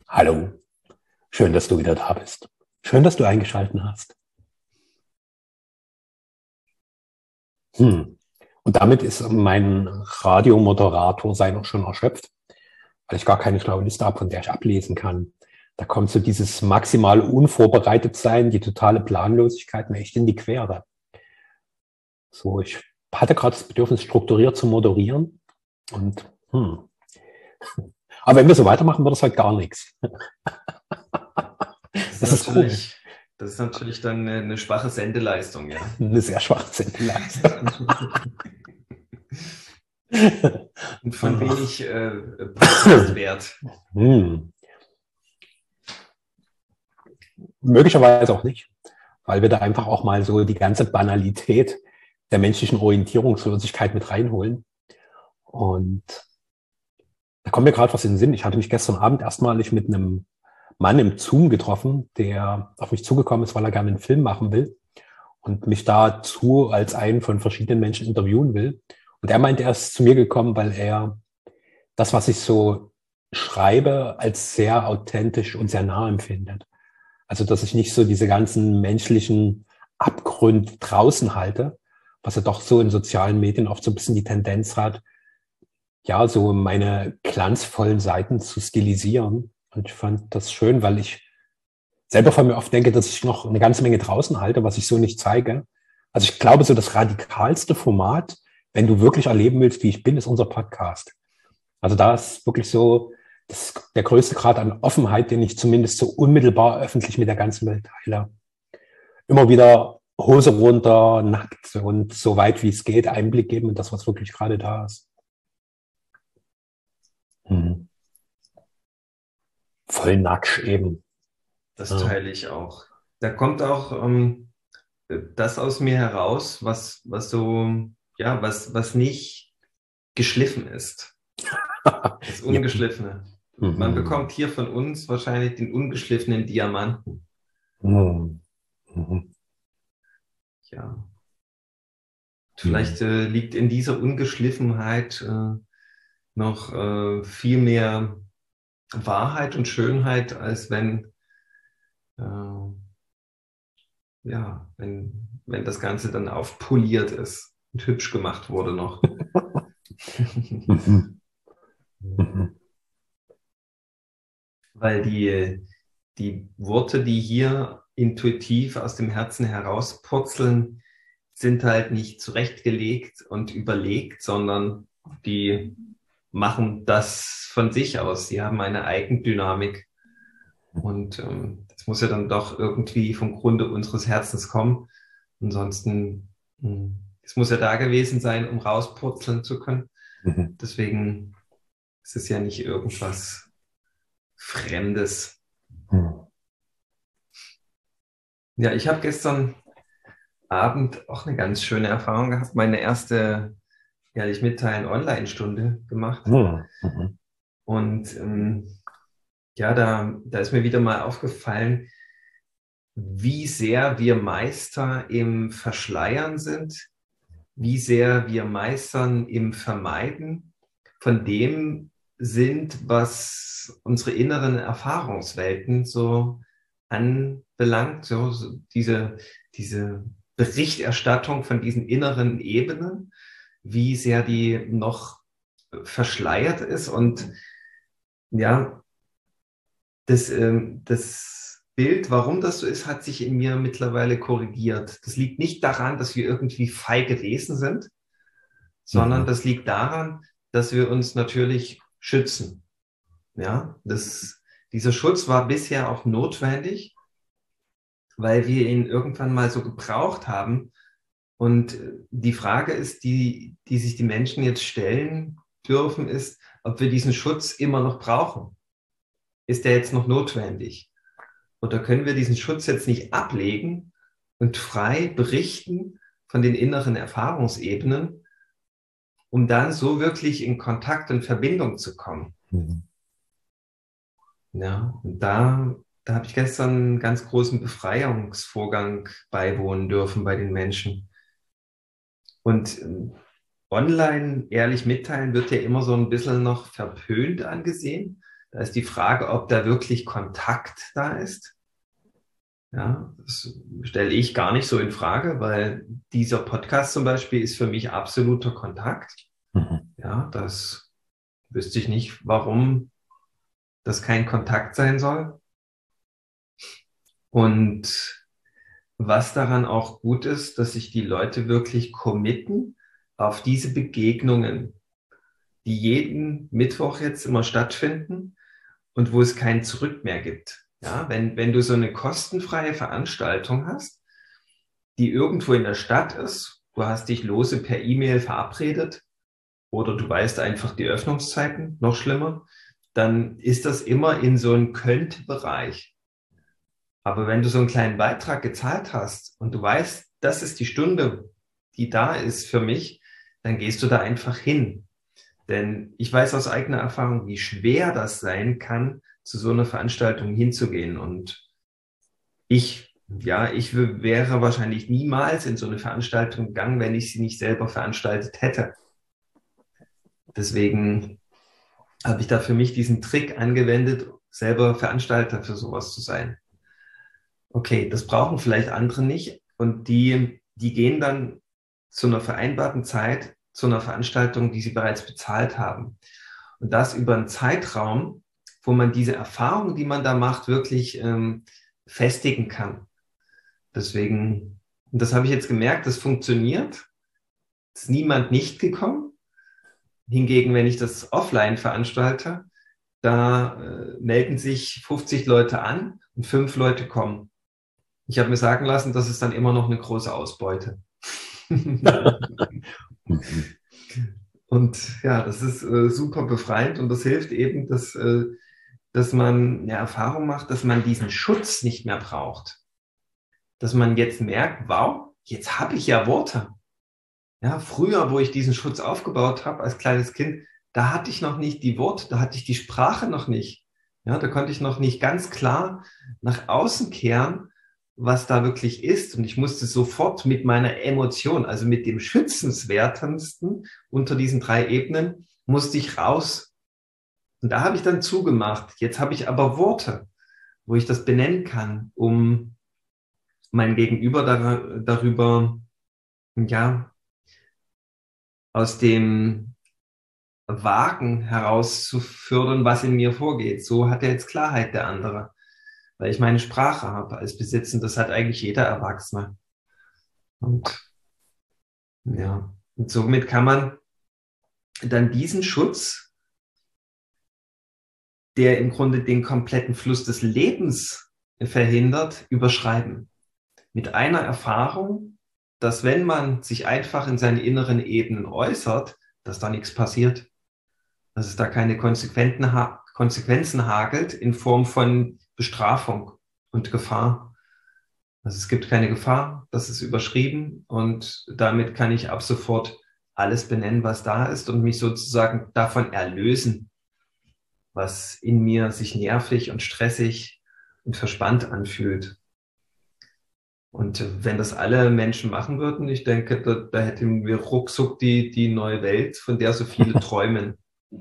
Hallo, schön, dass du wieder da bist. Schön, dass du eingeschaltet hast. Und damit ist mein Radiomoderator sein auch schon erschöpft, weil ich gar keine schlaue Liste habe, von der ich ablesen kann. Da kommt so dieses maximale Unvorbereitetsein, die totale Planlosigkeit mir echt in die Quere. So, ich hatte gerade das Bedürfnis, strukturiert zu moderieren und aber wenn wir so weitermachen, wird es halt gar nichts. Das ist cool. Das ist natürlich dann eine schwache Sendeleistung, ja. Eine sehr schwache Sendeleistung. Und von wenig Podcast-Wert. Möglicherweise auch nicht, weil wir da einfach auch mal so die ganze Banalität der menschlichen Orientierungslosigkeit mit reinholen. Und da kommt mir gerade was in den Sinn. Ich hatte mich gestern Abend erstmalig mit einem Mann im Zoom getroffen, der auf mich zugekommen ist, weil er gerne einen Film machen will und mich dazu als einen von verschiedenen Menschen interviewen will. Und er meinte, er ist zu mir gekommen, weil er das, was ich so schreibe, als sehr authentisch und sehr nah empfindet. Also, dass ich nicht so diese ganzen menschlichen Abgründe draußen halte, was ja doch so in sozialen Medien oft so ein bisschen die Tendenz hat, ja, so meine glanzvollen Seiten zu stilisieren. Und ich fand das schön, weil ich selber von mir oft denke, dass ich noch eine ganze Menge draußen halte, was ich so nicht zeige. Also ich glaube, so das radikalste Format, wenn du wirklich erleben willst, wie ich bin, ist unser Podcast. Also da ist wirklich so der größte Grad an Offenheit, den ich zumindest so unmittelbar öffentlich mit der ganzen Welt teile. Immer wieder Hose runter, nackt und so weit wie es geht Einblick geben in das, was wirklich gerade da ist. Mhm. Voll nackt eben. Das Ja. teile ich auch. Da kommt auch das aus mir heraus, was nicht geschliffen ist. Das Ja. Ungeschliffene. Man Mhm. bekommt hier von uns wahrscheinlich den ungeschliffenen Diamanten. Mhm. Mhm. Ja. Mhm. Vielleicht liegt in dieser Ungeschliffenheit noch viel mehr Wahrheit und Schönheit, als äh, wenn das Ganze dann aufpoliert ist und hübsch gemacht wurde noch. Mhm. Mhm. Weil die Worte, die hier intuitiv aus dem Herzen herauspurzeln, sind halt nicht zurechtgelegt und überlegt, sondern die machen das von sich aus. Sie haben eine Eigendynamik. Und das muss ja dann doch irgendwie vom Grunde unseres Herzens kommen. Ansonsten, es muss ja da gewesen sein, um rauspurzeln zu können. Mhm. Deswegen ist es ja nicht irgendwas Fremdes. Mhm. Ja, ich habe gestern Abend auch eine ganz schöne Erfahrung gehabt. Meine erste, ehrlich mitteilen, Online-Stunde gemacht. Mhm. Und ja, da ist mir wieder mal aufgefallen, wie sehr wir Meister im Verschleiern sind, wie sehr wir Meistern im Vermeiden von dem sind, was unsere inneren Erfahrungswelten so anbelangt, so diese Berichterstattung von diesen inneren Ebenen, wie sehr die noch verschleiert ist. Und ja, das Bild, warum das so ist, hat sich in mir mittlerweile korrigiert. Das liegt nicht daran, dass wir irgendwie feige Wesen sind, sondern Mhm. das liegt daran, dass wir uns natürlich schützen. Ja, dieser Schutz war bisher auch notwendig, weil wir ihn irgendwann mal so gebraucht haben. Und die Frage ist, die sich die Menschen jetzt stellen dürfen, ist, ob wir diesen Schutz immer noch brauchen. Ist der jetzt noch notwendig? Oder können wir diesen Schutz jetzt nicht ablegen und frei berichten von den inneren Erfahrungsebenen, um dann so wirklich in Kontakt und Verbindung zu kommen? Mhm. Ja, und da habe ich gestern einen ganz großen Befreiungsvorgang beiwohnen dürfen bei den Menschen. Und online ehrlich mitteilen wird ja immer so ein bisschen noch verpönt angesehen. Da ist die Frage, ob da wirklich Kontakt da ist. Ja, das stelle ich gar nicht so in Frage, weil dieser Podcast zum Beispiel ist für mich absoluter Kontakt. Mhm. Ja, das wüsste ich nicht, warum das kein Kontakt sein soll. Und was daran auch gut ist, dass sich die Leute wirklich committen auf diese Begegnungen, die jeden Mittwoch jetzt immer stattfinden und wo es kein Zurück mehr gibt. Ja, wenn du so eine kostenfreie Veranstaltung hast, die irgendwo in der Stadt ist, du hast dich lose per E-Mail verabredet oder du weißt einfach die Öffnungszeiten, noch schlimmer, dann ist das immer in so einem Könnt-Bereich. Aber wenn du so einen kleinen Beitrag gezahlt hast und du weißt, das ist die Stunde, die da ist für mich, dann gehst du da einfach hin. Denn ich weiß aus eigener Erfahrung, wie schwer das sein kann, zu so einer Veranstaltung hinzugehen. Und ich wäre wahrscheinlich niemals in so eine Veranstaltung gegangen, wenn ich sie nicht selber veranstaltet hätte. Deswegen habe ich da für mich diesen Trick angewendet, selber Veranstalter für sowas zu sein. Okay, das brauchen vielleicht andere nicht. Und die gehen dann zu einer vereinbarten Zeit zu einer Veranstaltung, die sie bereits bezahlt haben. Und das über einen Zeitraum, wo man diese Erfahrung, die man da macht, wirklich festigen kann. Deswegen, und das habe ich jetzt gemerkt, das funktioniert. Es ist niemand nicht gekommen. Hingegen, wenn ich das offline veranstalte, da melden sich 50 Leute an und 5 Leute kommen. Ich habe mir sagen lassen, das ist dann immer noch eine große Ausbeute. Und ja, das ist super befreiend und das hilft eben, dass man eine Erfahrung macht, dass man diesen Schutz nicht mehr braucht. Dass man jetzt merkt, wow, jetzt habe ich ja Worte. Ja, früher, wo ich diesen Schutz aufgebaut habe als kleines Kind, da hatte ich noch nicht die Worte, da hatte ich die Sprache noch nicht. Ja, da konnte ich noch nicht ganz klar nach außen kehren, was da wirklich ist. Und ich musste sofort mit meiner Emotion, also mit dem Schützenswertesten unter diesen 3 Ebenen, musste ich raus. Und da habe ich dann zugemacht. Jetzt habe ich aber Worte, wo ich das benennen kann, um mein Gegenüber darüber, ja, aus dem Wagen herauszufördern, was in mir vorgeht. So hat er jetzt Klarheit, der andere. Weil ich meine Sprache habe als Besitz und das hat eigentlich jeder Erwachsene. Und ja, und somit kann man dann diesen Schutz, der im Grunde den kompletten Fluss des Lebens verhindert, überschreiben. Mit einer Erfahrung, dass wenn man sich einfach in seine inneren Ebenen äußert, dass da nichts passiert. Dass es da keine Konsequenzen hagelt in Form von Bestrafung und Gefahr. Also es gibt keine Gefahr, das ist überschrieben und damit kann ich ab sofort alles benennen, was da ist und mich sozusagen davon erlösen, was in mir sich nervig und stressig und verspannt anfühlt. Und wenn das alle Menschen machen würden, ich denke, da hätten wir ruckzuck die neue Welt, von der so viele träumen.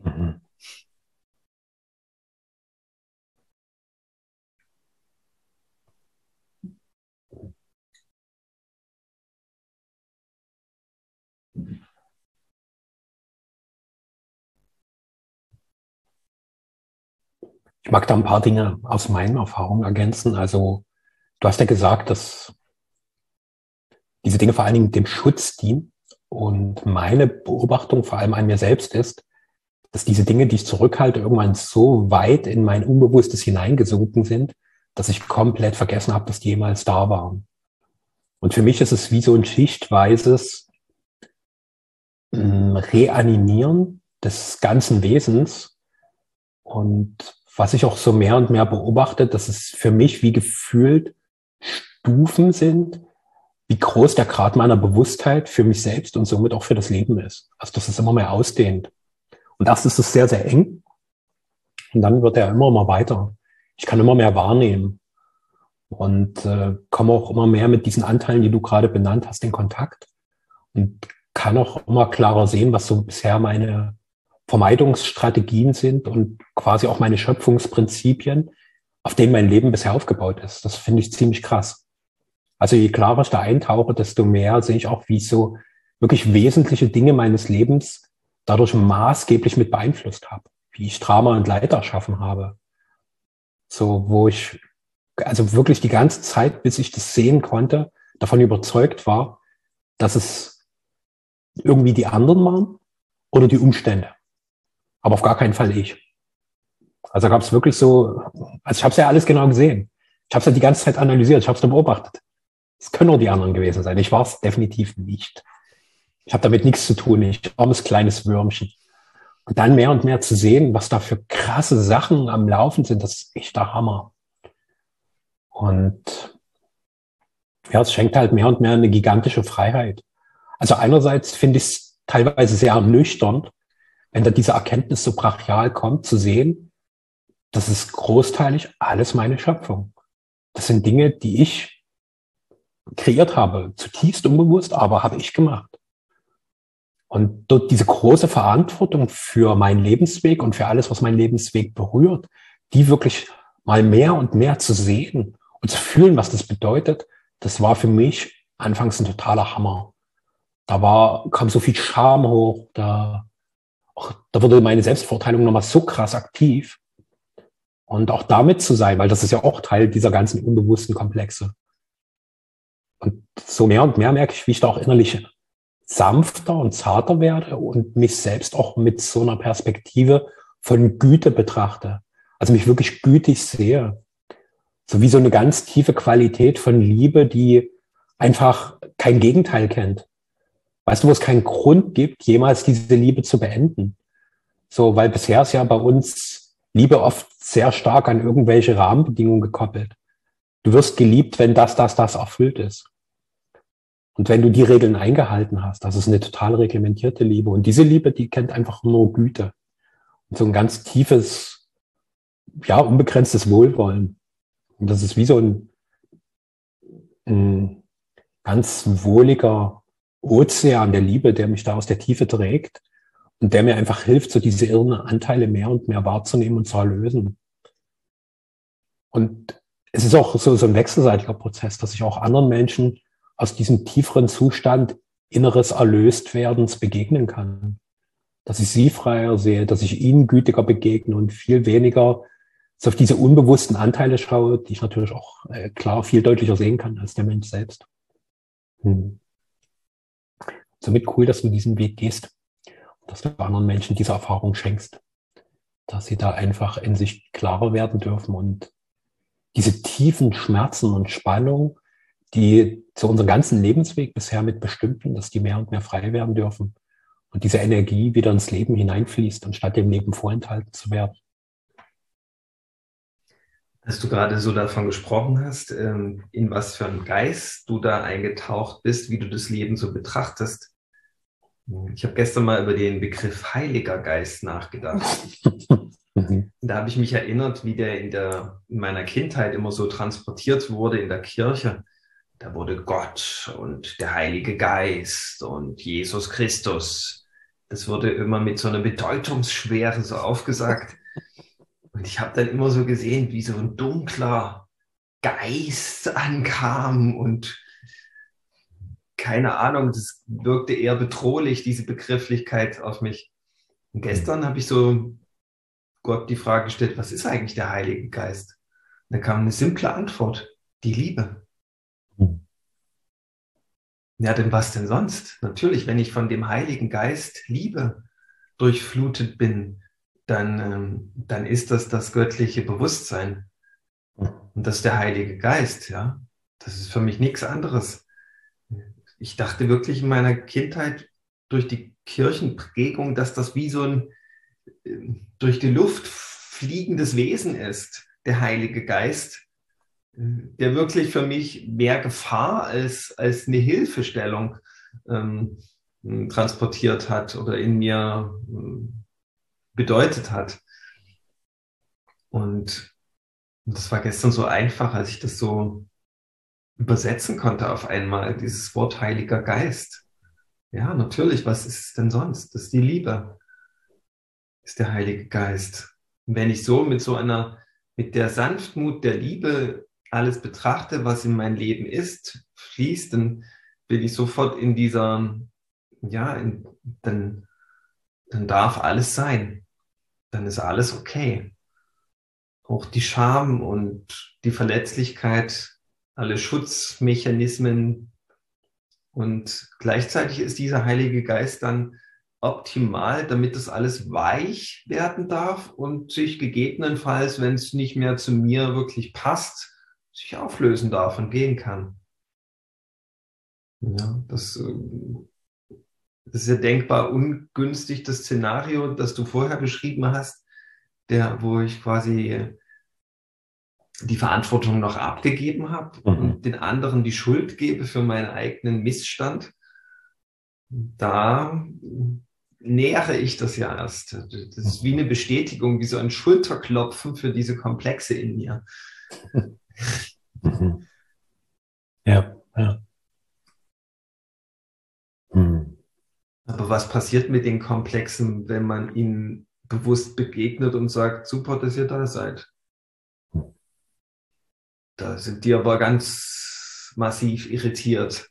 Ich mag da ein paar Dinge aus meinen Erfahrungen ergänzen. Also, du hast ja gesagt, dass diese Dinge vor allen Dingen dem Schutz dienen. Und meine Beobachtung vor allem an mir selbst ist, dass diese Dinge, die ich zurückhalte, irgendwann so weit in mein Unbewusstes hineingesunken sind, dass ich komplett vergessen habe, dass die jemals da waren. Und für mich ist es wie so ein schichtweises Reanimieren des ganzen Wesens. Und was ich auch so mehr und mehr beobachte, dass es für mich wie gefühlt Stufen sind, wie groß der Grad meiner Bewusstheit für mich selbst und somit auch für das Leben ist. Also dass es immer mehr ausdehnt. Und erst ist es sehr, sehr eng. Und dann wird er immer weiter. Ich kann immer mehr wahrnehmen. Und komme auch immer mehr mit diesen Anteilen, die du gerade benannt hast, in Kontakt. Und kann auch immer klarer sehen, was so bisher meine Vermeidungsstrategien sind und quasi auch meine Schöpfungsprinzipien, auf denen mein Leben bisher aufgebaut ist. Das finde ich ziemlich krass. Also je klarer ich da eintauche, desto mehr sehe ich auch, wie ich so wirklich wesentliche Dinge meines Lebens dadurch maßgeblich mit beeinflusst habe, wie ich Drama und Leid erschaffen habe. So, wo ich also wirklich die ganze Zeit, bis ich das sehen konnte, davon überzeugt war, dass es irgendwie die anderen waren oder die Umstände. Aber auf gar keinen Fall ich. Also gab es wirklich so, also ich habe es ja alles genau gesehen. Ich habe es ja die ganze Zeit analysiert, ich habe es beobachtet. Es können nur die anderen gewesen sein. Ich war es definitiv nicht. Ich habe damit nichts zu tun. Ich armes kleines Würmchen. Und dann mehr und mehr zu sehen, was da für krasse Sachen am Laufen sind, das ist echt der Hammer. Und ja, es schenkt halt mehr und mehr eine gigantische Freiheit. Also einerseits finde ich es teilweise sehr ernüchternd, wenn da diese Erkenntnis so brachial kommt, zu sehen, das ist großteilig alles meine Schöpfung. Das sind Dinge, die ich kreiert habe, zutiefst unbewusst, aber habe ich gemacht. Und dort diese große Verantwortung für meinen Lebensweg und für alles, was meinen Lebensweg berührt, die wirklich mal mehr und mehr zu sehen und zu fühlen, was das bedeutet, das war für mich anfangs ein totaler Hammer. Kam so viel Scham hoch, da wurde meine Selbstverurteilung nochmal so krass aktiv. Und auch damit zu sein, weil das ist ja auch Teil dieser ganzen unbewussten Komplexe. Und so mehr und mehr merke ich, wie ich da auch innerlich sanfter und zarter werde und mich selbst auch mit so einer Perspektive von Güte betrachte. Also mich wirklich gütig sehe. So wie so eine ganz tiefe Qualität von Liebe, die einfach kein Gegenteil kennt. Weißt du, wo es keinen Grund gibt, jemals diese Liebe zu beenden? So, weil bisher ist ja bei uns Liebe oft sehr stark an irgendwelche Rahmenbedingungen gekoppelt. Du wirst geliebt, wenn das erfüllt ist. Und wenn du die Regeln eingehalten hast, das ist eine total reglementierte Liebe. Und diese Liebe, die kennt einfach nur Güte. Und so ein ganz tiefes, ja, unbegrenztes Wohlwollen. Und das ist wie so ein ganz wohliger Ozean der Liebe, der mich da aus der Tiefe trägt und der mir einfach hilft, so diese irren Anteile mehr und mehr wahrzunehmen und zu erlösen. Und es ist auch so ein wechselseitiger Prozess, dass ich auch anderen Menschen aus diesem tieferen Zustand inneres Erlöstwerdens begegnen kann. Dass ich sie freier sehe, dass ich ihnen gütiger begegne und viel weniger so auf diese unbewussten Anteile schaue, die ich natürlich auch klar viel deutlicher sehen kann als der Mensch selbst. Somit cool, dass du diesen Weg gehst, dass du anderen Menschen diese Erfahrung schenkst, dass sie da einfach in sich klarer werden dürfen und diese tiefen Schmerzen und Spannung, die zu unserem ganzen Lebensweg bisher mit bestimmten, dass die mehr und mehr frei werden dürfen und diese Energie wieder ins Leben hineinfließt, anstatt dem Leben vorenthalten zu werden. Als du gerade so davon gesprochen hast, in was für einen Geist du da eingetaucht bist, wie du das Leben so betrachtest. Ich habe gestern mal über den Begriff Heiliger Geist nachgedacht. Da habe ich mich erinnert, wie der in meiner Kindheit immer so transportiert wurde in der Kirche. Da wurde Gott und der Heilige Geist und Jesus Christus. Das wurde immer mit so einer Bedeutungsschwere so aufgesagt. Und ich habe dann immer so gesehen, wie so ein dunkler Geist ankam und keine Ahnung, das wirkte eher bedrohlich, diese Begrifflichkeit auf mich. Und gestern habe ich so Gott die Frage gestellt, was ist eigentlich der Heilige Geist? Und da kam eine simple Antwort, die Liebe. Ja, denn was denn sonst? Natürlich, wenn ich von dem Heiligen Geist Liebe durchflutet bin, dann ist das göttliche Bewusstsein. Und das ist der Heilige Geist, ja. Das ist für mich nichts anderes. Ich dachte wirklich in meiner Kindheit durch die Kirchenprägung, dass das wie so ein durch die Luft fliegendes Wesen ist, der Heilige Geist, der wirklich für mich mehr Gefahr als eine Hilfestellung transportiert hat oder in mir bedeutet hat. Und das war gestern so einfach, als ich das so übersetzen konnte auf einmal, dieses Wort Heiliger Geist. Ja, natürlich, was ist es denn sonst? Das ist die Liebe. ist der Heilige Geist. Und wenn ich so mit der Sanftmut der Liebe alles betrachte, was in mein Leben ist, fließt, dann bin ich sofort in dieser, dann darf alles sein. Dann ist alles okay. Auch die Scham und die Verletzlichkeit, alle Schutzmechanismen. Und gleichzeitig ist dieser Heilige Geist dann optimal, damit das alles weich werden darf und sich gegebenenfalls, wenn es nicht mehr zu mir wirklich passt, sich auflösen darf und gehen kann. Ja, das ist ja denkbar ungünstig, das Szenario, das du vorher beschrieben hast, wo ich quasi die Verantwortung noch abgegeben habe und den anderen die Schuld gebe für meinen eigenen Missstand. Da nähere ich das ja erst. Das ist wie eine Bestätigung, wie so ein Schulterklopfen für diese Komplexe in mir. Ja. Aber was passiert mit den Komplexen, wenn man ihnen bewusst begegnet und sagt, super, dass ihr da seid? Da sind die aber ganz massiv irritiert.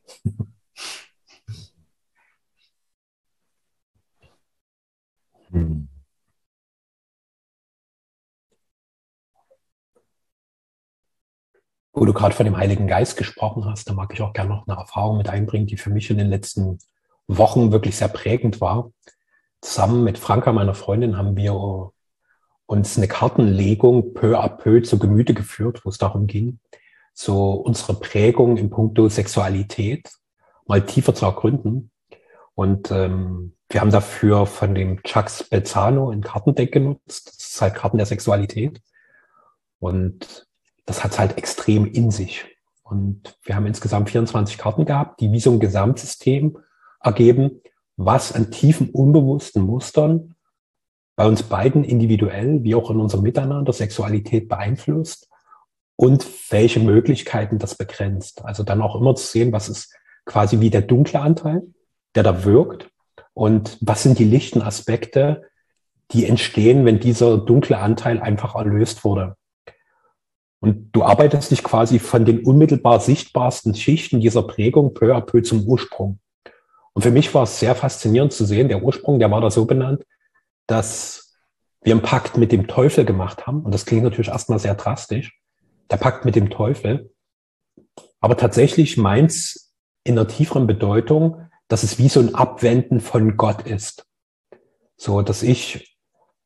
Wo du gerade von dem Heiligen Geist gesprochen hast, da mag ich auch gerne noch eine Erfahrung mit einbringen, die für mich in den letzten Wochen wirklich sehr prägend war. Zusammen mit Franka, meiner Freundin, haben wir uns eine Kartenlegung peu à peu zu Gemüte geführt, wo es darum ging, so unsere Prägung in puncto Sexualität mal tiefer zu ergründen. Und wir haben dafür von dem Chuck Spezzano ein Kartendeck genutzt. Das ist halt Karten der Sexualität. Und das hat es halt extrem in sich. Und wir haben insgesamt 24 Karten gehabt, die wie so ein Gesamtsystem ergeben, was an tiefen, unbewussten Mustern bei uns beiden individuell, wie auch in unserem Miteinander, Sexualität beeinflusst und welche Möglichkeiten das begrenzt. Also dann auch immer zu sehen, was ist quasi wie der dunkle Anteil, der da wirkt, und was sind die lichten Aspekte, die entstehen, wenn dieser dunkle Anteil einfach erlöst wurde. Und du arbeitest dich quasi von den unmittelbar sichtbarsten Schichten dieser Prägung peu à peu zum Ursprung. Und für mich war es sehr faszinierend zu sehen, der Ursprung, der war da so benannt, dass wir einen Pakt mit dem Teufel gemacht haben. Und das klingt natürlich erstmal sehr drastisch, der Pakt mit dem Teufel. Aber tatsächlich meint es in einer tieferen Bedeutung, dass es wie so ein Abwenden von Gott ist. So, dass ich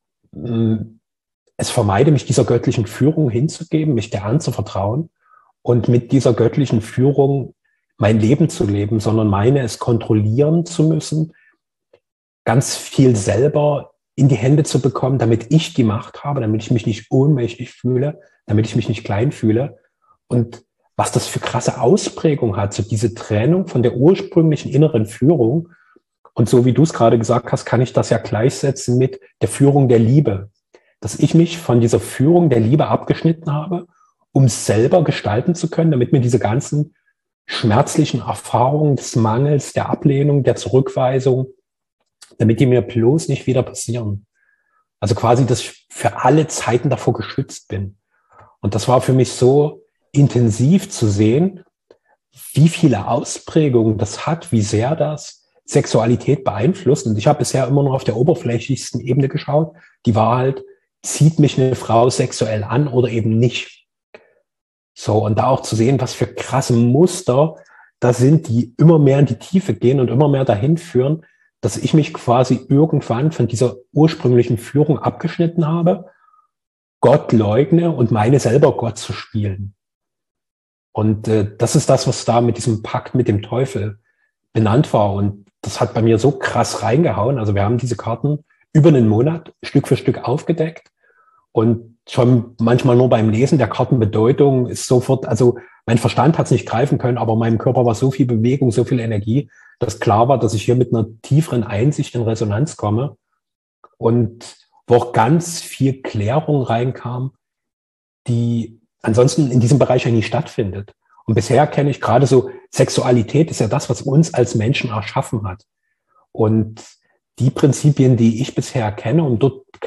es vermeide, mich dieser göttlichen Führung hinzugeben, mich der anzuvertrauen und mit dieser göttlichen Führung mein Leben zu leben, sondern meine, es kontrollieren zu müssen, ganz viel selber in die Hände zu bekommen, damit ich die Macht habe, damit ich mich nicht ohnmächtig fühle, damit ich mich nicht klein fühle. Und was das für krasse Ausprägung hat, so diese Trennung von der ursprünglichen inneren Führung. Und so wie du es gerade gesagt hast, kann ich das ja gleichsetzen mit der Führung der Liebe. Dass ich mich von dieser Führung der Liebe abgeschnitten habe, um selber gestalten zu können, damit mir diese ganzen schmerzlichen Erfahrungen des Mangels, der Ablehnung, der Zurückweisung, damit die mir bloß nicht wieder passieren. Also quasi, dass ich für alle Zeiten davor geschützt bin. Und das war für mich so intensiv zu sehen, wie viele Ausprägungen das hat, wie sehr das Sexualität beeinflusst. Und ich habe bisher immer nur auf der oberflächlichsten Ebene geschaut. Die war halt, zieht mich eine Frau sexuell an oder eben nicht. So, und da auch zu sehen, was für krasse Muster da sind, die immer mehr in die Tiefe gehen und immer mehr dahin führen, dass ich mich quasi irgendwann von dieser ursprünglichen Führung abgeschnitten habe, Gott leugne und meine selber Gott zu spielen. Und das ist das, was da mit diesem Pakt mit dem Teufel benannt war. Und das hat bei mir so krass reingehauen. Also wir haben diese Karten über einen Monat Stück für Stück aufgedeckt. Und schon manchmal nur beim Lesen der Kartenbedeutung ist sofort, also mein Verstand hat es nicht greifen können, aber in meinem Körper war so viel Bewegung, so viel Energie, dass klar war, dass ich hier mit einer tieferen Einsicht in Resonanz komme und wo auch ganz viel Klärung reinkam, die ansonsten in diesem Bereich ja nie stattfindet. Und bisher kenne ich gerade so, Sexualität ist ja das, was uns als Menschen erschaffen hat. Und die Prinzipien, die ich bisher kenne, und dort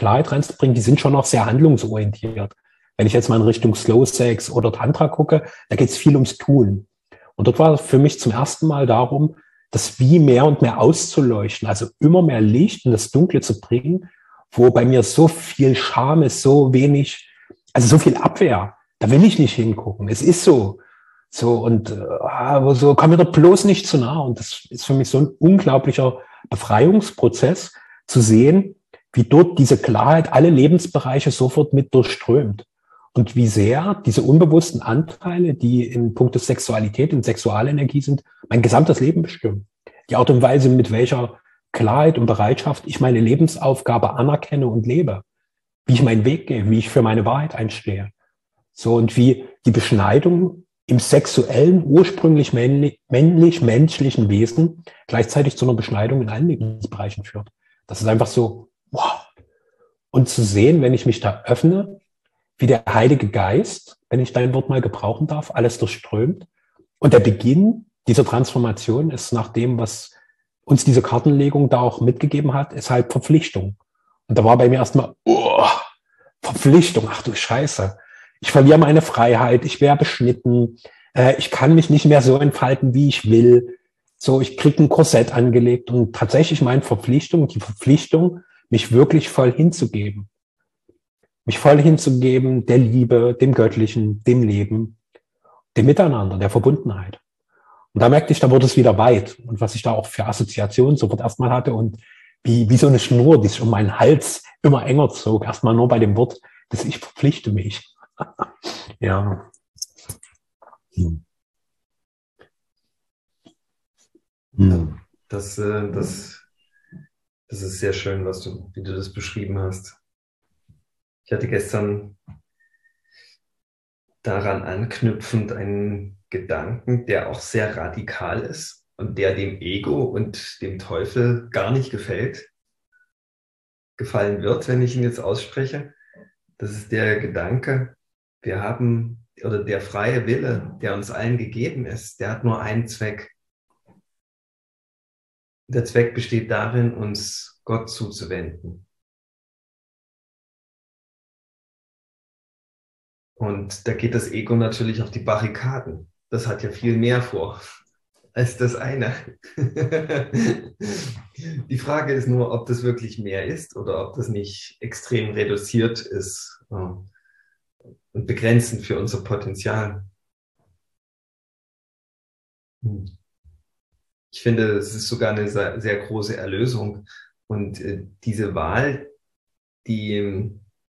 Klarheit reinzubringen, die sind schon noch sehr handlungsorientiert. Wenn ich jetzt mal in Richtung Slow Sex oder Tantra gucke, da geht es viel ums Tun. Und dort war es für mich zum ersten Mal darum, das Wie mehr und mehr auszuleuchten, also immer mehr Licht in das Dunkle zu bringen, wo bei mir so viel Scham ist, so wenig, also so viel Abwehr. Da will ich nicht hingucken. Es ist so. Und aber so komm mir doch bloß nicht zu nah. Und das ist für mich so ein unglaublicher Befreiungsprozess, zu sehen, wie dort diese Klarheit alle Lebensbereiche sofort mit durchströmt. Und wie sehr diese unbewussten Anteile, die in puncto Sexualität und Sexualenergie sind, mein gesamtes Leben bestimmen. Die Art und Weise, mit welcher Klarheit und Bereitschaft ich meine Lebensaufgabe anerkenne und lebe. Wie ich meinen Weg gehe, wie ich für meine Wahrheit einstehe. So, und wie die Beschneidung im sexuellen, ursprünglich männlich-menschlichen Wesen gleichzeitig zu einer Beschneidung in allen Lebensbereichen führt. Das ist einfach so, wow. Und zu sehen, wenn ich mich da öffne, wie der Heilige Geist, wenn ich dein Wort mal gebrauchen darf, alles durchströmt. Und der Beginn dieser Transformation ist nach dem, was uns diese Kartenlegung da auch mitgegeben hat, ist halt Verpflichtung. Und da war bei mir erstmal, Verpflichtung, ach du Scheiße. Ich verliere meine Freiheit, ich werde beschnitten, ich kann mich nicht mehr so entfalten, wie ich will. So, ich kriege ein Korsett angelegt und tatsächlich meine Verpflichtung, die Verpflichtung, mich wirklich voll hinzugeben. Mich voll hinzugeben der Liebe, dem Göttlichen, dem Leben, dem Miteinander, der Verbundenheit. Und da merkte ich, da wurde es wieder weit. Und was ich da auch für Assoziationen sofort erstmal hatte und wie so eine Schnur, die sich um meinen Hals immer enger zog. Erstmal nur bei dem Wort, dass ich verpflichte mich. Ja. Hm. Hm. Das ist sehr schön, wie du das beschrieben hast. Ich hatte gestern daran anknüpfend einen Gedanken, der auch sehr radikal ist und der dem Ego und dem Teufel gar nicht gefallen wird, wenn ich ihn jetzt ausspreche. Das ist der Gedanke, wir haben, oder der freie Wille, der uns allen gegeben ist, der hat nur einen Zweck. Der Zweck besteht darin, uns Gott zuzuwenden. Und da geht das Ego natürlich auf die Barrikaden. Das hat ja viel mehr vor als das eine. Die Frage ist nur, ob das wirklich mehr ist oder ob das nicht extrem reduziert ist und begrenzend für unser Potenzial. Ich finde, es ist sogar eine sehr, sehr große Erlösung. Und diese Wahl, die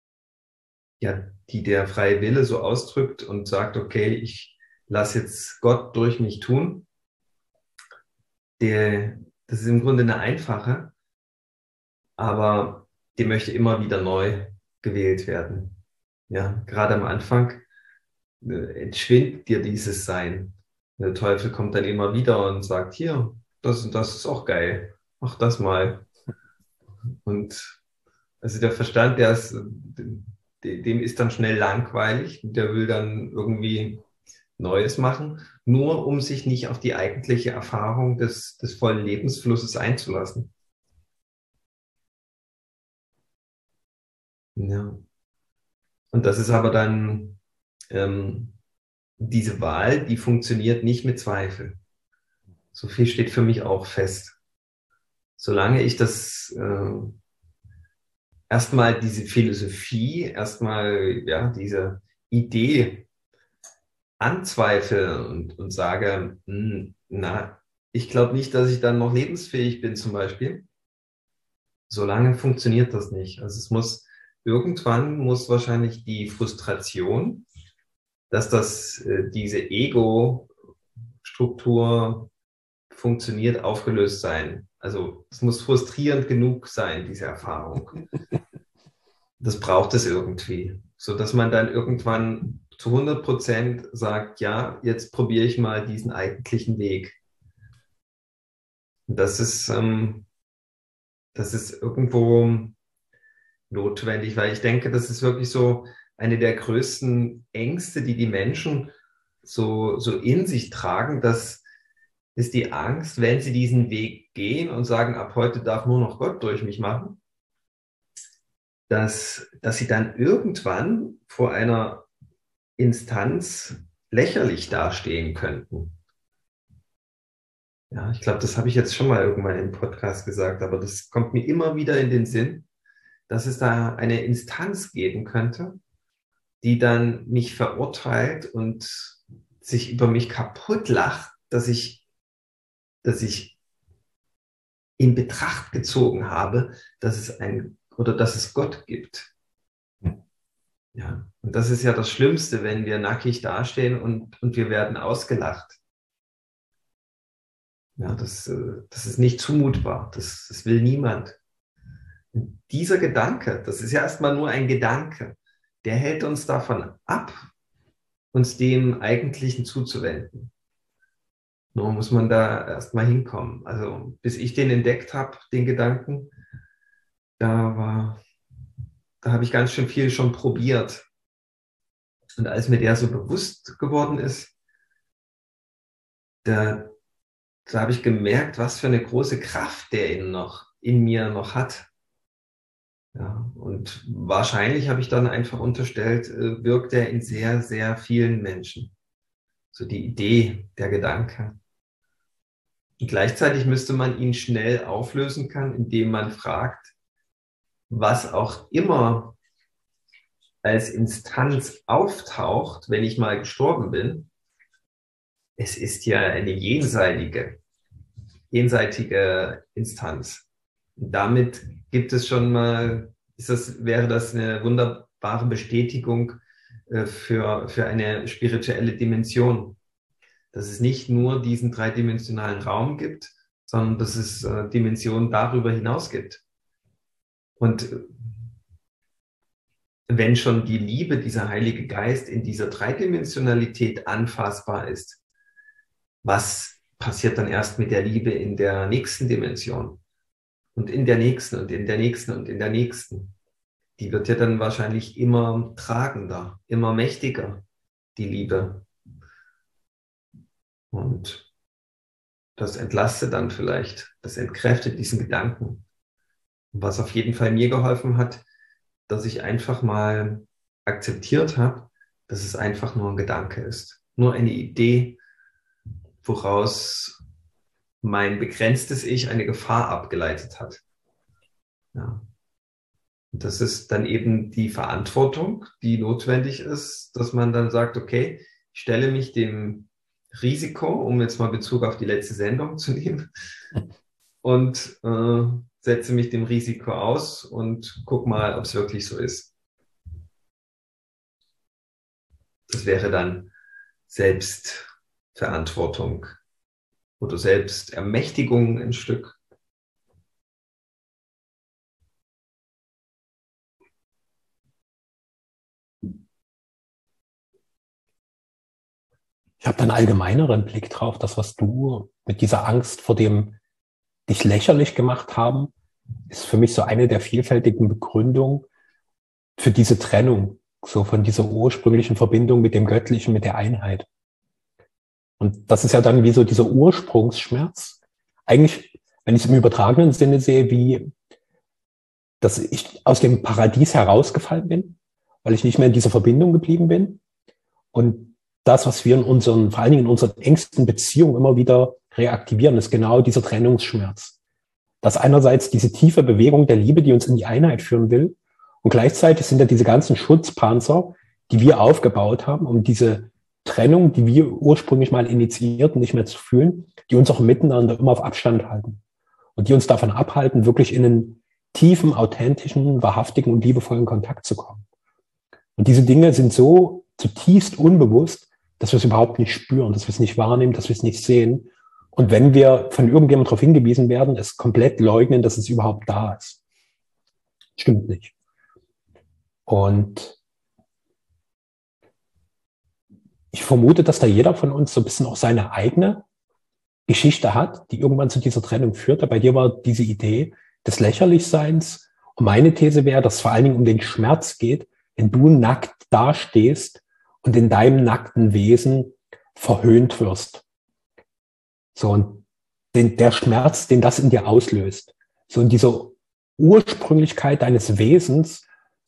der freie Wille so ausdrückt und sagt, okay, ich lasse jetzt Gott durch mich tun, das ist im Grunde eine einfache, aber die möchte immer wieder neu gewählt werden. Ja, gerade am Anfang entschwindet dir dieses Sein. Der Teufel kommt dann immer wieder und sagt, hier, das und das ist auch geil, mach das mal. Und also der Verstand, dem ist dann schnell langweilig, der will dann irgendwie Neues machen, nur um sich nicht auf die eigentliche Erfahrung des vollen Lebensflusses einzulassen. Ja. Und das ist aber dann diese Wahl, die funktioniert nicht mit Zweifel. So viel steht für mich auch fest. Solange ich das erstmal diese Philosophie, erstmal ja, diese Idee anzweifle und sage, na, ich glaube nicht, dass ich dann noch lebensfähig bin zum Beispiel, solange funktioniert das nicht. Also irgendwann muss wahrscheinlich die Frustration, dass diese Ego-Struktur funktioniert, aufgelöst sein. Also es muss frustrierend genug sein, diese Erfahrung. Das braucht es irgendwie, sodass man dann irgendwann zu 100% sagt, ja, jetzt probiere ich mal diesen eigentlichen Weg. Und das ist irgendwo notwendig, weil ich denke, das ist wirklich so eine der größten Ängste, die die Menschen so in sich tragen, das ist die Angst, wenn sie diesen Weg gehen und sagen, ab heute darf nur noch Gott durch mich machen, dass sie dann irgendwann vor einer Instanz lächerlich dastehen könnten. Ja, ich glaube, das habe ich jetzt schon mal irgendwann im Podcast gesagt, aber das kommt mir immer wieder in den Sinn, dass es da eine Instanz geben könnte, die dann mich verurteilt und sich über mich kaputt lacht, dass ich in Betracht gezogen habe, dass es Gott gibt. Ja, und das ist ja das Schlimmste, wenn wir nackig dastehen und wir werden ausgelacht. Ja, das ist nicht zumutbar. Das will niemand. Und dieser Gedanke, das ist ja erstmal nur ein Gedanke, der hält uns davon ab, uns dem Eigentlichen zuzuwenden. Nur muss man da erstmal hinkommen. Also bis ich den entdeckt habe, den Gedanken, da habe ich ganz schön viel schon probiert. Und als mir der so bewusst geworden ist, da habe ich gemerkt, was für eine große Kraft der in mir noch hat. Ja, und wahrscheinlich habe ich dann einfach unterstellt, wirkt er in sehr, sehr vielen Menschen. So die Idee, der Gedanke. Und gleichzeitig müsste man ihn schnell auflösen können, indem man fragt, was auch immer als Instanz auftaucht, wenn ich mal gestorben bin. Es ist ja eine jenseitige Instanz. Und damit gibt es schon mal, wäre das eine wunderbare Bestätigung für eine spirituelle Dimension. Dass es nicht nur diesen dreidimensionalen Raum gibt, sondern dass es Dimensionen darüber hinaus gibt. Und wenn schon die Liebe, dieser Heilige Geist in dieser Dreidimensionalität anfassbar ist, was passiert dann erst mit der Liebe in der nächsten Dimension? Und in der nächsten und in der nächsten und in der nächsten. Die wird ja dann wahrscheinlich immer tragender, immer mächtiger, die Liebe. Und das entlastet dann vielleicht, das entkräftet diesen Gedanken. Was auf jeden Fall mir geholfen hat, dass ich einfach mal akzeptiert habe, dass es einfach nur ein Gedanke ist. Nur eine Idee, woraus mein begrenztes Ich eine Gefahr abgeleitet hat. Ja. Und das ist dann eben die Verantwortung, die notwendig ist, dass man dann sagt, okay, ich stelle mich dem Risiko, um jetzt mal Bezug auf die letzte Sendung zu nehmen, und setze mich dem Risiko aus und guck mal, ob es wirklich so ist. Das wäre dann Selbstverantwortung oder Selbstermächtigung ein Stück. Ich habe da einen allgemeineren Blick drauf, das, was du mit dieser Angst vor dem dich lächerlich gemacht haben, ist für mich so eine der vielfältigen Begründungen für diese Trennung, so von dieser ursprünglichen Verbindung mit dem Göttlichen, mit der Einheit. Und das ist ja dann wie so dieser Ursprungsschmerz. Eigentlich, wenn ich es im übertragenen Sinne sehe, wie, dass ich aus dem Paradies herausgefallen bin, weil ich nicht mehr in dieser Verbindung geblieben bin. Und das, was wir vor allen Dingen in unseren engsten Beziehungen immer wieder reaktivieren, ist genau dieser Trennungsschmerz. Dass einerseits diese tiefe Bewegung der Liebe, die uns in die Einheit führen will, und gleichzeitig sind ja diese ganzen Schutzpanzer, die wir aufgebaut haben, um diese Trennung, die wir ursprünglich mal initiierten, nicht mehr zu fühlen, die uns auch miteinander immer auf Abstand halten und die uns davon abhalten, wirklich in einen tiefen, authentischen, wahrhaftigen und liebevollen Kontakt zu kommen. Und diese Dinge sind so zutiefst unbewusst, dass wir es überhaupt nicht spüren, dass wir es nicht wahrnehmen, dass wir es nicht sehen. Und wenn wir von irgendjemandem darauf hingewiesen werden, es komplett leugnen, dass es überhaupt da ist. Stimmt nicht. Und ich vermute, dass da jeder von uns so ein bisschen auch seine eigene Geschichte hat, die irgendwann zu dieser Trennung führte. Bei dir war diese Idee des Lächerlichseins. Und meine These wäre, dass es vor allen Dingen um den Schmerz geht, wenn du nackt dastehst und in deinem nackten Wesen verhöhnt wirst. So, und der Schmerz, den das in dir auslöst, so in dieser Ursprünglichkeit deines Wesens,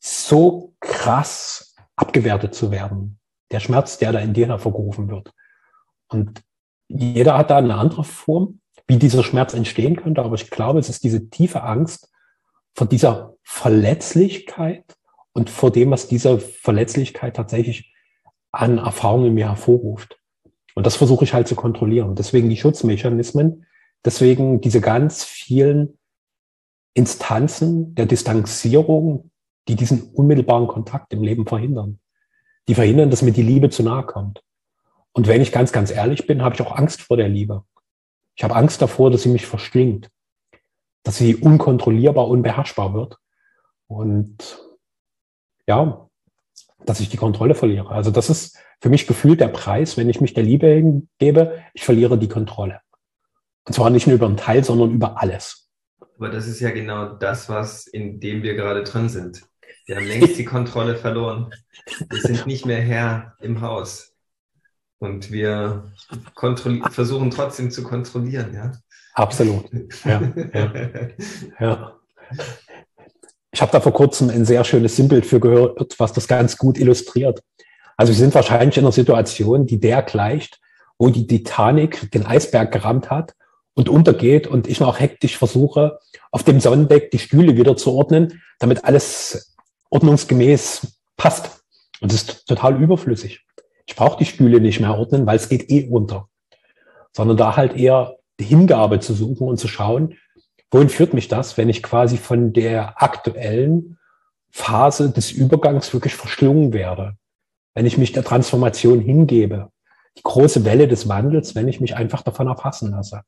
so krass abgewertet zu werden. Der Schmerz, der da in dir hervorgerufen wird. Und jeder hat da eine andere Form, wie dieser Schmerz entstehen könnte. Aber ich glaube, es ist diese tiefe Angst vor dieser Verletzlichkeit und vor dem, was diese Verletzlichkeit tatsächlich an Erfahrungen in mir hervorruft. Und das versuche ich halt zu kontrollieren. Deswegen die Schutzmechanismen, deswegen diese ganz vielen Instanzen der Distanzierung, die diesen unmittelbaren Kontakt im Leben verhindern. Die verhindern, dass mir die Liebe zu nahe kommt. Und wenn ich ganz, ganz ehrlich bin, habe ich auch Angst vor der Liebe. Ich habe Angst davor, dass sie mich verschlingt, dass sie unkontrollierbar, unbeherrschbar wird und ja, dass ich die Kontrolle verliere. Also das ist für mich gefühlt der Preis, wenn ich mich der Liebe hingebe, ich verliere die Kontrolle. Und zwar nicht nur über einen Teil, sondern über alles. Aber das ist ja genau das, in dem wir gerade drin sind. Wir haben längst die Kontrolle verloren. Wir sind nicht mehr Herr im Haus. Und wir versuchen trotzdem zu kontrollieren, ja? Absolut. Ja, ja, ja. Ich habe da vor kurzem ein sehr schönes Sinnbild für gehört, was das ganz gut illustriert. Also wir sind wahrscheinlich in einer Situation, die der gleicht, wo die Titanic den Eisberg gerammt hat und untergeht und ich noch hektisch versuche, auf dem Sonnendeck die Stühle wieder zu ordnen, damit alles ordnungsgemäß passt. Und das ist total überflüssig. Ich brauche die Stühle nicht mehr ordnen, weil es geht eh unter. Sondern da halt eher die Hingabe zu suchen und zu schauen, wohin führt mich das, wenn ich quasi von der aktuellen Phase des Übergangs wirklich verschlungen werde. Wenn ich mich der Transformation hingebe. Die große Welle des Wandels, wenn ich mich einfach davon erfassen lasse.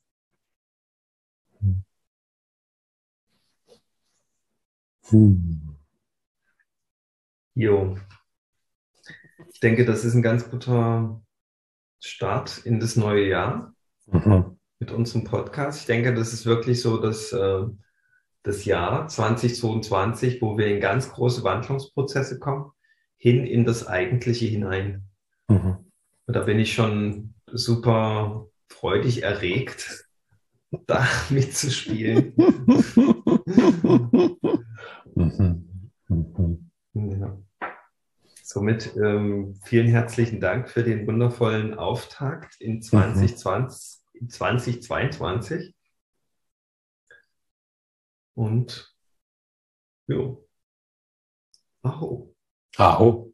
Jo. Ich denke, das ist ein ganz guter Start in das neue Jahr mit unserem Podcast. Ich denke, das ist wirklich so das Jahr 2022, wo wir in ganz große Wandlungsprozesse kommen, hin in das Eigentliche hinein. Und da bin ich schon super freudig erregt, da mitzuspielen. Ja. Somit vielen herzlichen Dank für den wundervollen Auftakt in 2022. Und jo. Aho. Aho.